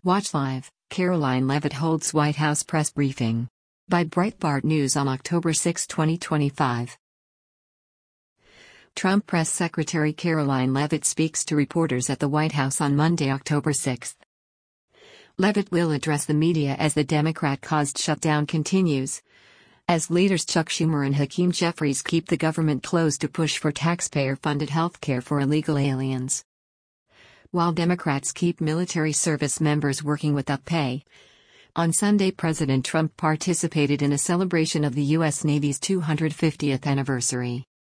Watch live, Karoline Leavitt holds White House press briefing. By Breitbart News on October 6, 2025. Trump Press Secretary Karoline Leavitt speaks to reporters at the White House on Monday, October 6. Leavitt will address the media as the Democrat-caused shutdown continues, as leaders Chuck Schumer and Hakeem Jeffries keep the government closed to push for taxpayer-funded health care for illegal aliens. While Democrats keep military service members working without pay. On Sunday, President Trump participated in a celebration of the U.S. Navy's 250th anniversary.